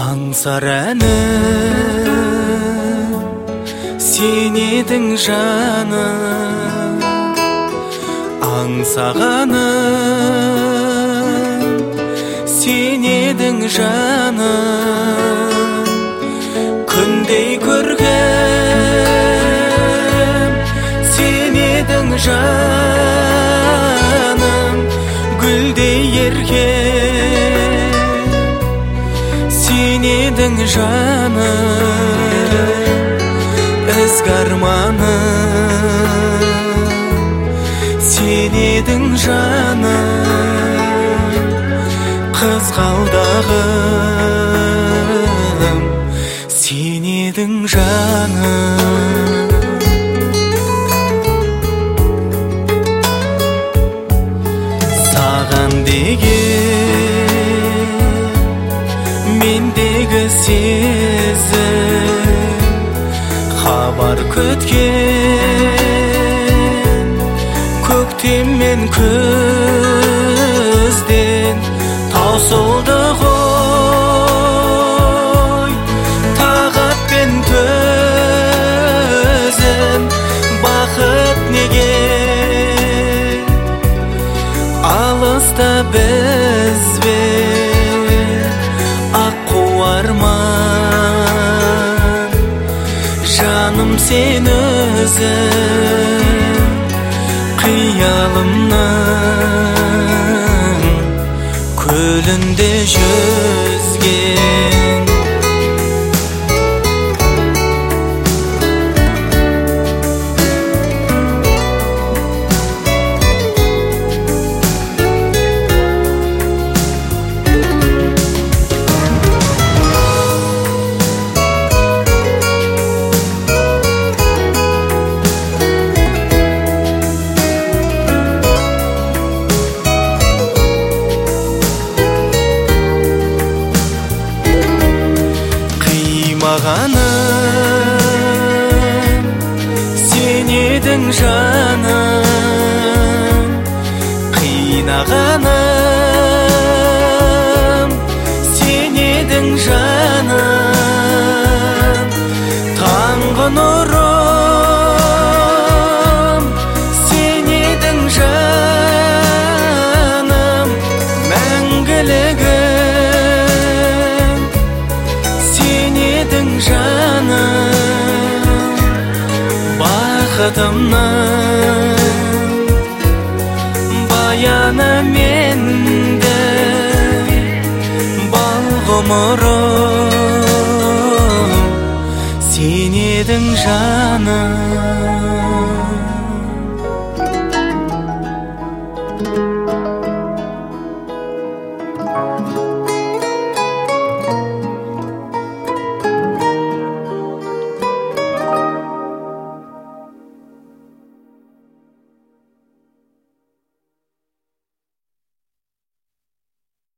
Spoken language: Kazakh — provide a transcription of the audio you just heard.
Аңсар әнім сен едің жаным, аңсағаным сен едің жаным. Күндей көргем сен едің жаным, гүлдей еркем сен едің жаным. Ізгі арманым сен едің жаным, қызғалдағым сен едің жаным. Саған деген мендегі сезім, хабар күткен көктем мен күзден таусылды ғой тағат пен төзім. Бақыт неге алыста бізбен, аққу арман жаным сен өзің, қиялымның көлінде жүзген. Қимағаным сен едің жаным, қинағаным сен едің жаным. Таңғы нұрым сен едің жаным, мәңгілігім сен едің жаным. Бақытымның баяны менді, бал ғұмырым сен едің жаным.